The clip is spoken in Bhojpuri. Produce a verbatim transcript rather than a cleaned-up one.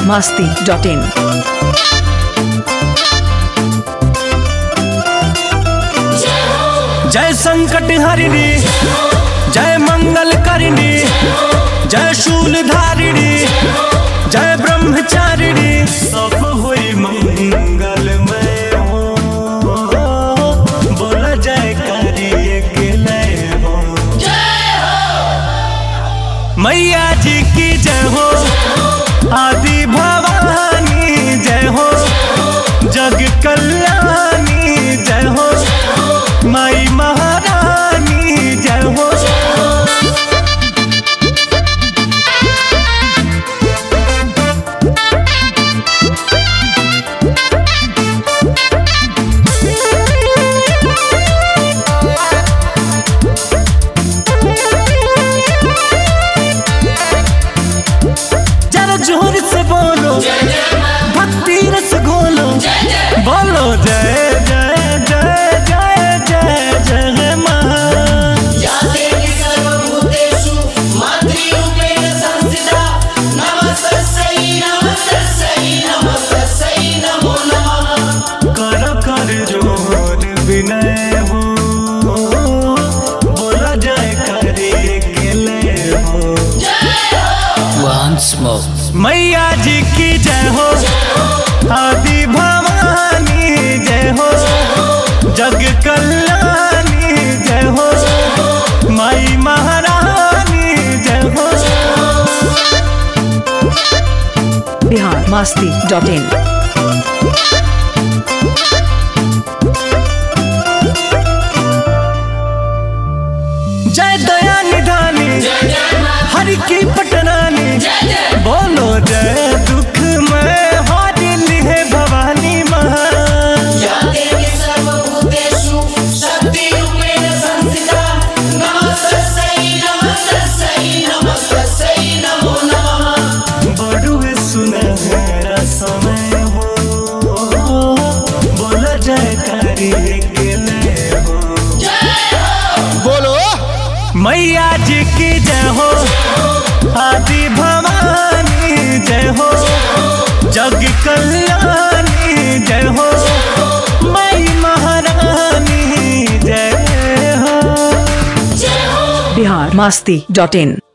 masti dot in. जय संकट हरिणी, जय मंगल करिणी, जय शूल धारिणी, जय ब्रह्मचारिणी। सब हुई मंगलमय हो, बोला जय करिए के लय हो। मैया जी की जय हो, आदि भवानी जय हो, जग कल्याणी जय हो, माई महारानी जय हो। जरा जोर से बोलो, भक्ति रस घोलो, बोलो जय जय जय जय जय जय माँ। या देवी सर्वभूतेषु मातृरूपेण संस्थिता, नमस्तस्यै नमस्तस्यै नमस्तस्यै नमो नमः। कर कर जोर विनय हो, बोला जय करिए के लय हो। Once more. मैया जी की जय हो, आदि भवानी जय हो, जग कल्याणी जय हो, माई महारानी जय हो। Bihar masti dot in. जय दया निधानी, हरि की पटरानी, बोलो जय दुख में हारिली है भवानी माँ। या देवी सर्वभूतेषु शक्तिरूपेण संस्थिता, नमस्तस्यै नमस्तस्यै नमस्तस्यै नमो नमः। बड़ुए सुनहरा समय हो, बोला जय करिए के लय हो। बोलो मैया जी की जय हो, आदि भवानी जय हो, जग कल्याणी जय हो, माई महारानी जय हो। Bihar masti dot in.